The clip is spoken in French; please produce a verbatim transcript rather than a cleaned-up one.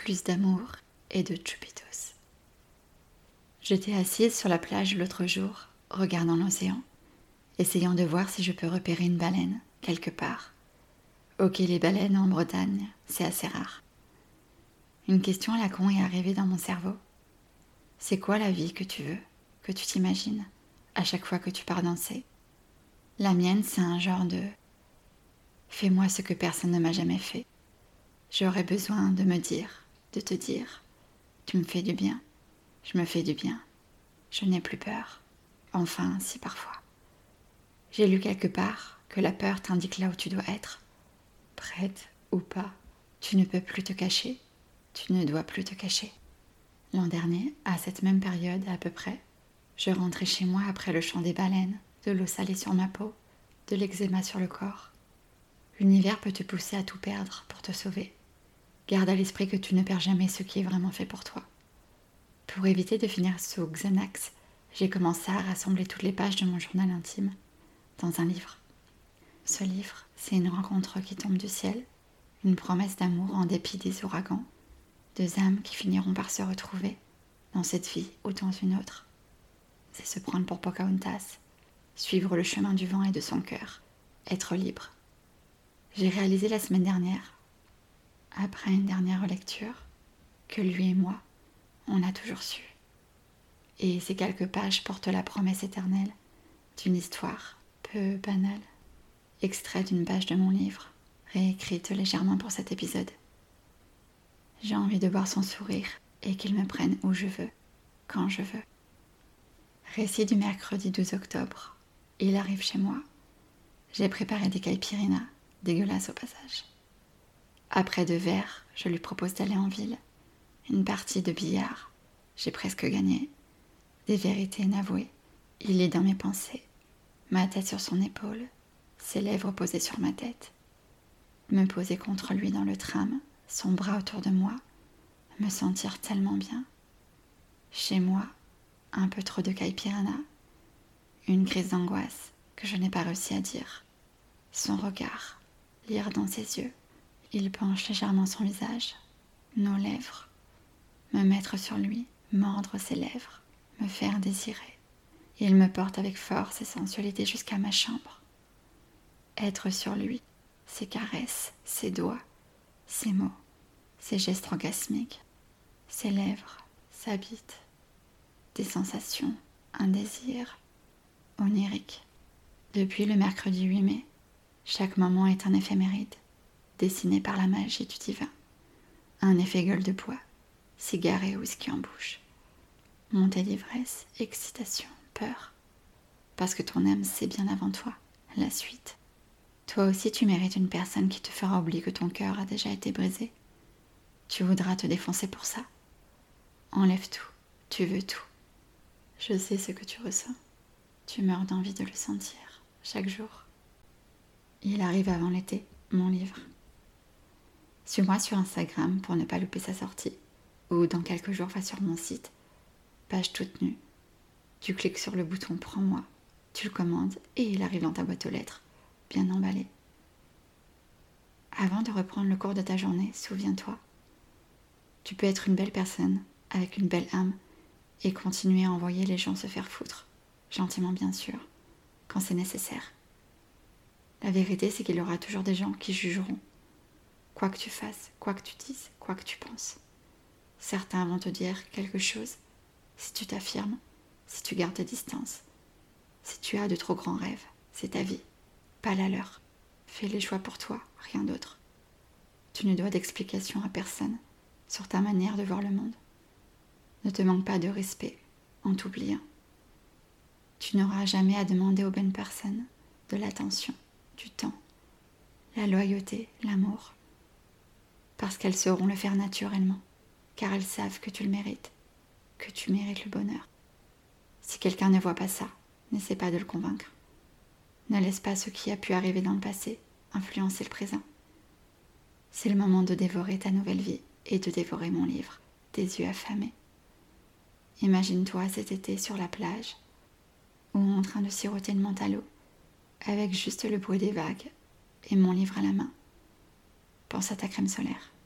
plus d'amour et de chupitos. J'étais assise sur la plage l'autre jour, regardant l'océan, essayant de voir si je peux repérer une baleine, quelque part. Ok, les baleines en Bretagne, c'est assez rare. Une question à la con est arrivée dans mon cerveau. C'est quoi la vie que tu veux, que tu t'imagines, à chaque fois que tu pars danser? La mienne, c'est un genre de « fais-moi ce que personne ne m'a jamais fait ». J'aurais besoin de me dire, de te dire « tu me fais du bien, je me fais du bien, je n'ai plus peur ». Enfin, si parfois. J'ai lu quelque part que la peur t'indique là où tu dois être. Prête ou pas, tu ne peux plus te cacher, tu ne dois plus te cacher. L'an dernier, à cette même période à peu près, je rentrais chez moi après le chant des baleines, de l'eau salée sur ma peau, de l'eczéma sur le corps. L'univers peut te pousser à tout perdre pour te sauver. Garde à l'esprit que tu ne perds jamais ce qui est vraiment fait pour toi. Pour éviter de finir sous Xanax, j'ai commencé à rassembler toutes les pages de mon journal intime dans un livre. Ce livre, c'est une rencontre qui tombe du ciel, une promesse d'amour en dépit des ouragans, deux âmes qui finiront par se retrouver dans cette vie ou dans une autre. C'est se prendre pour Pocahontas, suivre le chemin du vent et de son cœur, être libre. J'ai réalisé la semaine dernière, après une dernière lecture, que lui et moi, on a toujours su. Et ces quelques pages portent la promesse éternelle d'une histoire peu banale, extrait d'une page de mon livre, réécrite légèrement pour cet épisode. J'ai envie de voir son sourire et qu'il me prenne où je veux, quand je veux. Récit du mercredi douze octobre. Il arrive chez moi. J'ai préparé des caipirinhas, dégueulasses au passage. Après deux verres, je lui propose d'aller en ville. Une partie de billard. J'ai presque gagné. Des vérités inavouées. Il est dans mes pensées. Ma tête sur son épaule. Ses lèvres posées sur ma tête. Me poser contre lui dans le tram. Son bras autour de moi. Me sentir tellement bien. Chez moi, un peu trop de caipirinha. Une crise d'angoisse que je n'ai pas réussi à dire. Son regard, lire dans ses yeux. Il penche légèrement son visage, nos lèvres. Me mettre sur lui, mordre ses lèvres, me faire désirer. Il me porte avec force et sensualité jusqu'à ma chambre. Être sur lui, ses caresses, ses doigts, ses mots, ses gestes orgasmiques, ses lèvres, sa bite. Des sensations, un désir onirique. Depuis le mercredi huit mai, chaque moment est un éphéméride, dessiné par la magie du divin. Un effet gueule de bois, cigare et whisky en bouche. Montée d'ivresse, excitation, peur. Parce que ton âme sait bien avant toi, la suite. Toi aussi tu mérites une personne qui te fera oublier que ton cœur a déjà été brisé. Tu voudras te défoncer pour ça. Enlève tout, tu veux tout. Je sais ce que tu ressens. Tu meurs d'envie de le sentir, chaque jour. Il arrive avant l'été, mon livre. Suis-moi sur Instagram pour ne pas louper sa sortie. Ou dans quelques jours, va sur mon site, page toute nue. Tu cliques sur le bouton « Prends-moi », tu le commandes et il arrive dans ta boîte aux lettres, bien emballé. Avant de reprendre le cours de ta journée, souviens-toi. Tu peux être une belle personne, avec une belle âme, et continuer à envoyer les gens se faire foutre. Gentiment bien sûr, quand c'est nécessaire. La vérité, c'est qu'il y aura toujours des gens qui jugeront. Quoi que tu fasses, quoi que tu dises, quoi que tu penses. Certains vont te dire quelque chose si tu t'affirmes, si tu gardes tes distances. Si tu as de trop grands rêves, c'est ta vie, pas la leur. Fais les choix pour toi, rien d'autre. Tu ne dois d'explication à personne sur ta manière de voir le monde. Ne te manque pas de respect en t'oubliant. Tu n'auras jamais à demander aux bonnes personnes de l'attention, du temps, la loyauté, l'amour, parce qu'elles sauront le faire naturellement, car elles savent que tu le mérites, que tu mérites le bonheur. Si quelqu'un ne voit pas ça, n'essaie pas de le convaincre. Ne laisse pas ce qui a pu arriver dans le passé influencer le présent. C'est le moment de dévorer ta nouvelle vie et de dévorer mon livre, des yeux affamés. Imagine-toi cet été sur la plage, ou en train de siroter une menthe à l'eau, avec juste le bruit des vagues et mon livre à la main. Pense à ta crème solaire.